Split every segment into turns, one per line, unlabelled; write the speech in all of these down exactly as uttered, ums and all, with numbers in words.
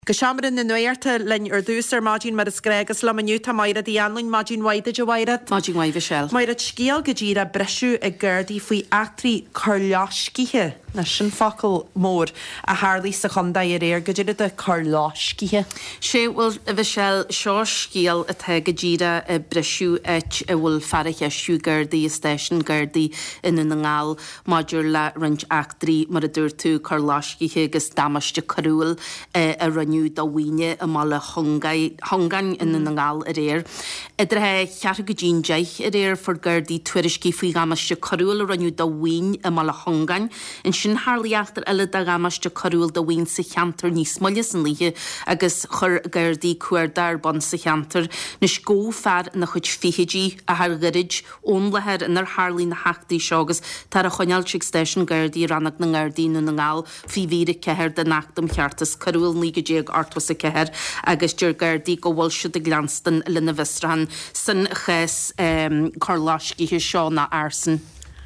Gashamarin na nuirta lin ar dúsar mágin mar is gregas le maniu tá maira di anlin mágin waida jo wairat.
Mágin waida shell.
Maira scial gajira bresú a gerdi fui actri carláskihe na sin fakul mór a Harley sa chunda ir éir gajira de carláskihe.
She will a vishel shaw scial a te gajira a bresú et a will farich a shu gerdi a station gerdi in an ngal major la range actri mar a durtu carláskihe gus damashte carúl a run nu da wine a mala hongai hongan in an ngal a réir. Idir he chear go dín deich a réir for gerdi tuiriski fui gamaschte carúl a rannu da wine a mala hongan in sin harliachtar eile da gamaschte carúl da wine sa chanter ní smollis an líhe agus chur gerdi cuardar bon sa chanter nis go far na chud fihiji a har gerid on leher in ar harlí na hachti shogus tar a chonjalchig station gerdi ranag na gerdi na ngal fi vire keher da nachtum chartas carúl ní go artwas a ceher agus dúr gerdi go bhil siad a glanstan lena visran san ches um, carláski hi seo na arsan.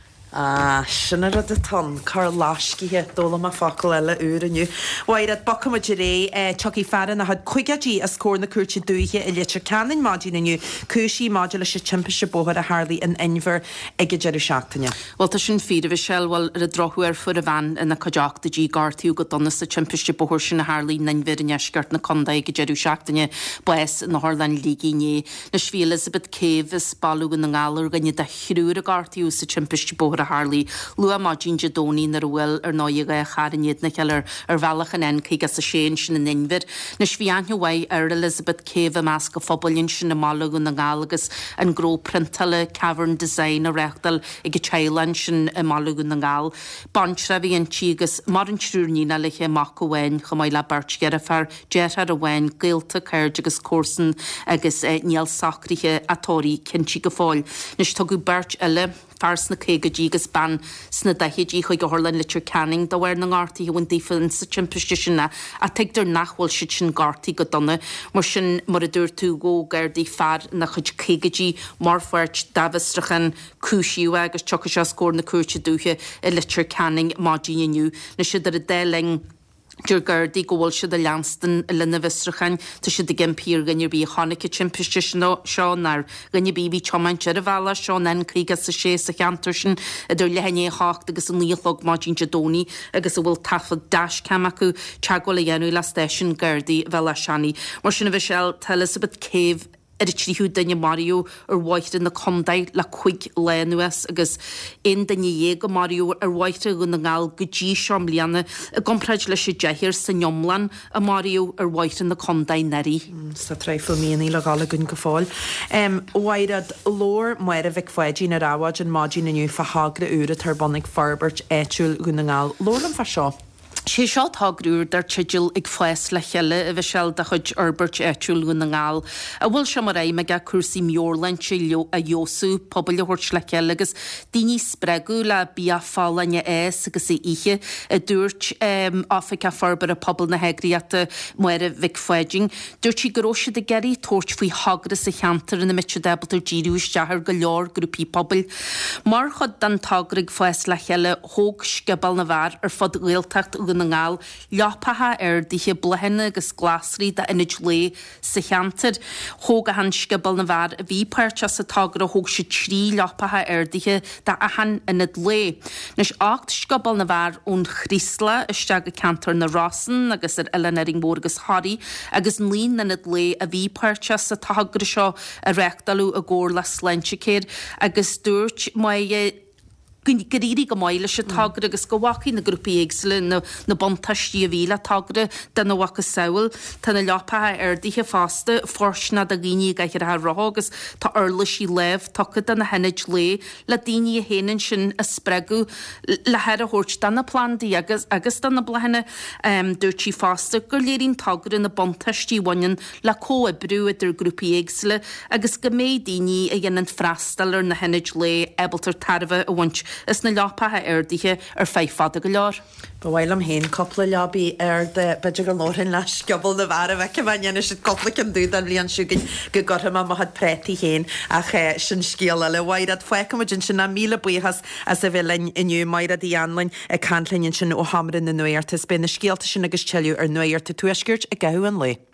Ah, sinna rud a ton carláskihe dóla ma fakul eile úr aniu. Wairad bacam a jiré chucky faran a had cuigadí a scór na curti dúige i litir canin mágin aniu cúsí mágil a se timpise bóhar a Harley in Inver ige jeru seachtaine.
Wel ta sin fír a vi sel wal ar a drochúar fur a van in a cadeach da gí gartíú go donna sa timpise bóhar sin a Harley in Inver in eskart na conda ige jeru seachtaine bues na Harlan lígi né na sví Elizabeth Cave is balú in na ngálar gannne da chrúr a gartíú sa timpise bóhar Harley lua mágin jadóní na ruil ar náige a charinnéad na cheller ar bhealach an encaig as a séin sin in Inver. Nes bhí anhu wai ar Elizabeth Cave a mas go ffobalinn sin na málagu na gálagus an gró printale cavern design a rechtal ag a chailan sin a málagu na gál. Bantra bhí an tígus mar an trúrní na leiche mach go wein chomai le bart gerafar gerhar a wein gilta caird agus córsan agus níl sacrithe atóí cinti go fáil. Nes tugu bart eile fars na céige dígus ban sna daithidí chuig go Harlan litir canning da bhar na ngátaí bhain dífan sa timpiste sinna a teigtar nachhfuil si sin gátaí go donna mar sin mar a dúir tú go gerdaí far na chud céigetí mar fuirt davistrachan cúisiú agus tucha se scór na cuairte dúthe i litir canning mágin aniu na siad ar a déling Dúr gerdi go bhfuil siad a leanstan i lena visrachan tá siad a gimpír gannne bí hánice timpiste seo nar gannne bí bí chomain jear a bhela seo en crígas sa sé sa cheantar sin a dúr lehéné hácht agus an nílog mágin jadóní agus a bhfuil tafa dash cam acu teagháil a dhéanú le station gerdi bhela seanní. Mar sin a bhí sel tá Elizabeth Cave er tríú danne Mario ar bhaite na condaid le chuig lenuas agus in danne dhé go Mario ar bhaite go na ngáil go dtí seom líana a gompraid leis sé deithir sa Njomlan a Mario ar bhaite na condaid neri.
Sa treifil míanaí le gála gunn go fáil. Wairad lór muir a bhic foiidín ar áhaid an mágin aniu fa hagra úra tar bonnig farbert éitiúil go na ngáil. Lór an fa seo?
sé seo tágrúr dar tidil ag fleis le cheile a bheith sel de chud Albert éitiúil na ngáil. A bhfuil se mar éime ga cuasaí Muirland leo a Jósú pobl a thuirt le cheile agus daoine spreagú le bí a fálainne éis agus é ihe a dúirt um, Africa farbar a pobl na hegraíata muir a bhic foiiding. Dúirt sí goróise de geirí tóirt faoi hagra sa cheantar in na mitse debaltar díúis dehar go leor grúpií pobl. Mar chud dan tágraigh fleis le cheile hóg scebal na bhar ar fod réaltacht na ngáil leopatha ar díthe blehenne agus glasrí da inid lé sa cheantar. Hóga han scebal na bhar a bhí páirte sa tágra hóg se trí leopatha ar díthe da a han inid lé. Nes acht scebal na bhar ón chrísla isteag a cantar na Rossan agus ar Ellen Eringmór agus Harry agus lín inid lé a bhí páirte sa tágra seo a rectalú a ggóir le sleinticéir agus dúirt mai Gríri go máile se tagra agus go bhaci na grúpi éagsle na, na bontaistí a bhíle tagra den na wacha saoil tá na leopatha ar díthe fásta forsna a gíní gaichar a rágus tá orla sí leh tucha den na henid lé le daoine a héanaan sin a spregu le head a thuirt den na plandaí agus agus den na blehenne um, dúirt sí fásta gur léirín tagra na bontaistí bhain le có a brú idir grúpi éagsle agus go méid daoine a dhéanaan freistal ar na henid lé ebaltar tarfa a bhaint is na lepathe airdaithe ar féifad a go leor.
Bhil am héin coppla leabí ar de beidir go lárin leis gobal na bhar a bheith bhaine si coppla an dúd an bblion siúgain go gotha a had pretí héin a ché sin scéala le bhaid foiicin sin na míle buchas as a bhfuil inniu mair a dhéanlainn a canlainn sin ó hamrin na nuirtas be na scéalta sin agus teú ar nuirta tuisgurt a gahu an le.